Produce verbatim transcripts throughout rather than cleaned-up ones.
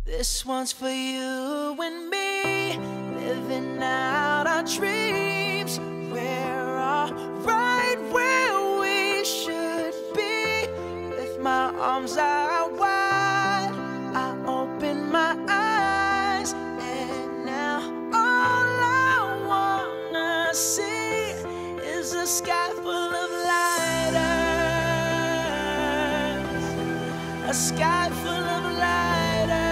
This one's for you and me, living out our dreams. We're all right where we should be. With my arms out wide, I open my eyes, and now all I wanna see is a sky full of lighters, a sky full of lighters.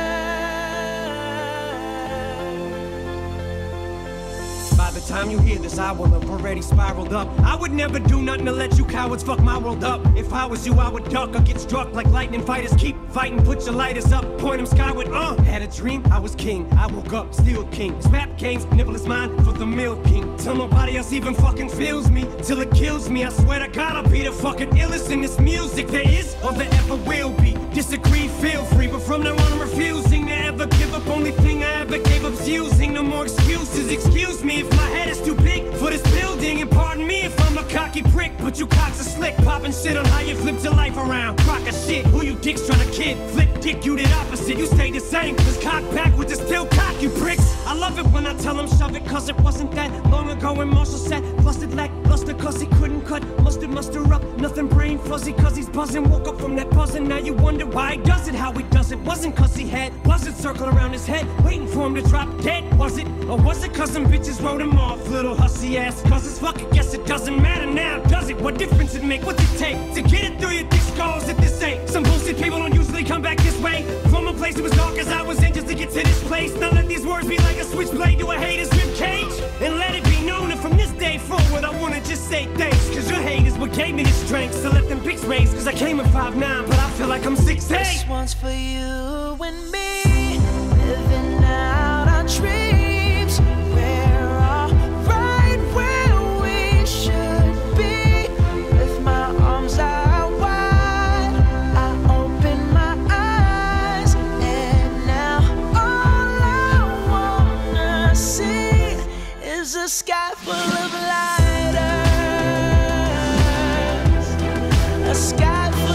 By the time you hear this, I will have already spiraled up. I would never do nothing to let you cowards fuck my world up. If I was you, I would duck or get struck like lightning fighters. Keep fighting, put your lighters up, point them skyward, uh Had a dream, I was king, I woke up, still king. Snap games, nibble is mine for the milk king. Till nobody else even fucking feels me, till it kills me. I swear to God, I'll be the fucking illest in this music there is or there ever will be. Disagree, feel free, but from now on I'm refusing to ever give up. Only thing I ever gave up's using. No more excuses, excuse me if my head is too big for this building. And pardon me if I'm a cocky prick, but you cocks are slick, popping shit on how you flipped your life around. Crock of shit, who you dicks trying to kid? Flip dick, you did opposite, you stayed the same. Cause cock backwards is still cock, you pricks. I love it when I tell them shove it, cause it wasn't that long ago when Marshall said busted lackluster cause he couldn't cut mustard muster up, nothing brain fuzzy cause he's buzzing. Woke up from that buzzing, now you wonder why he does it, how he does it. Wasn't cause he had buzzards circling around his head, waiting for him to drop dead, was it? Or was it cause some bitches wrote him off, little hussy ass? Cause it's fucking guess it doesn't matter now, does it? What difference it make? What's it take to get it through your thick skulls at this ain't? Some bullshit people don't usually come back this way. From a place that was dark as I was in just to get to this place. Now let these words be like a switchblade to a hater's ribcage. And let it be known that from this day forward I wanna just say thanks. Cause your hate is what gave me the strength to let them pics raise. Cause I came at five nine, but I feel like I'm six eight. This one's for you and me, living out our dreams. We're all right where we should be. With my arms out wide, I open my eyes, and now all I wanna see is a sky full of lighters, a sky full of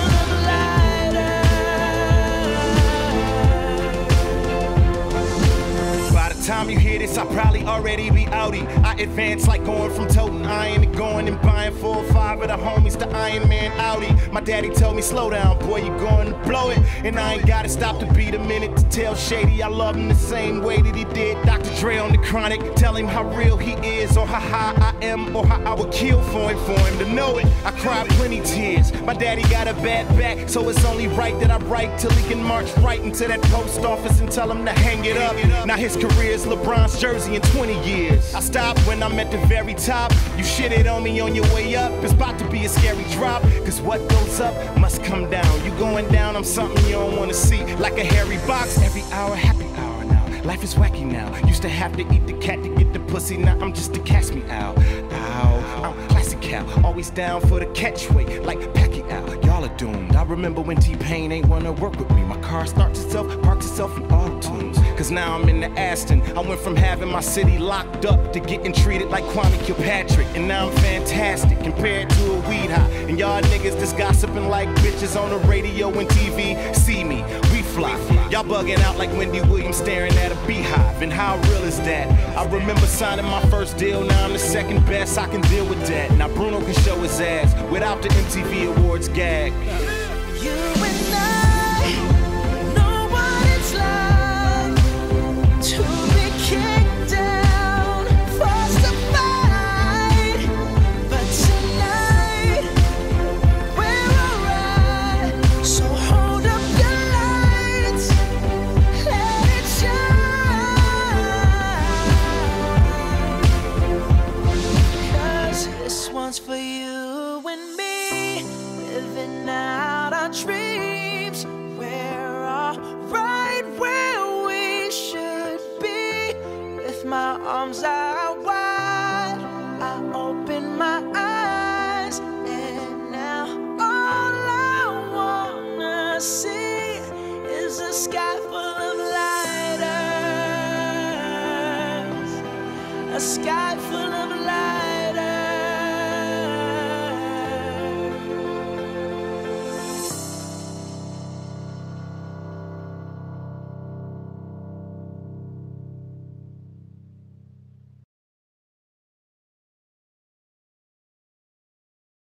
Time you hear this, I'll probably already be outie. I advance like going from toting iron to going and buying four or five of the homies the Iron Man Audi. My daddy told me, slow down, boy, you going to blow it. And I ain't gotta stop to beat a minute to tell Shady I love him the same way that he did Doctor Dre on the Chronic. Tell him how real he is, or how high I am, or how I would kill for him, for him to know it. I cried plenty tears. My daddy got a bad back, so it's only right that I write till he can march right into that post office and tell him to hang it up. Now his career is LeBron's jersey in twenty years. I stopped when I'm at the very top. You shitted on me on your way up. It's about to be a scary drop. Cause what goes up must come down. You going down, I'm something you don't wanna see. Like a hairy box, every hour, happy hour now. Life is wacky now. Used to have to eat the cat to get the pussy. Now I'm just a catch me out. Ow, I'm classic cow. Always down for the catchweight, like Pacquiao. Y'all are doomed. I remember when T-Pain ain't wanna work with me. My car starts itself, parks itself in auto-tunes. Cause now I'm in the Aston. I went from having my city locked up to getting treated like Kwame Kilpatrick. And now I'm fantastic compared to a weed high. And y'all niggas that's gossiping like bitches on the radio and T V. See me, we fly. Y'all bugging out like Wendy Williams staring at a beehive. And how real is that? I remember signing my first deal. Now I'm the second best, I can deal with that. Now Bruno can show his ass without the M T V Awards gag. You and I know what it's like to be kicked down, forced to fight. But tonight we're alright. So hold up your lights, let it shine. Cause this one's for you and me, living out our dreams. We're all right where we should be. With my arms out wide, I open my eyes, and now all I wanna see is a sky full of lighters, a sky full of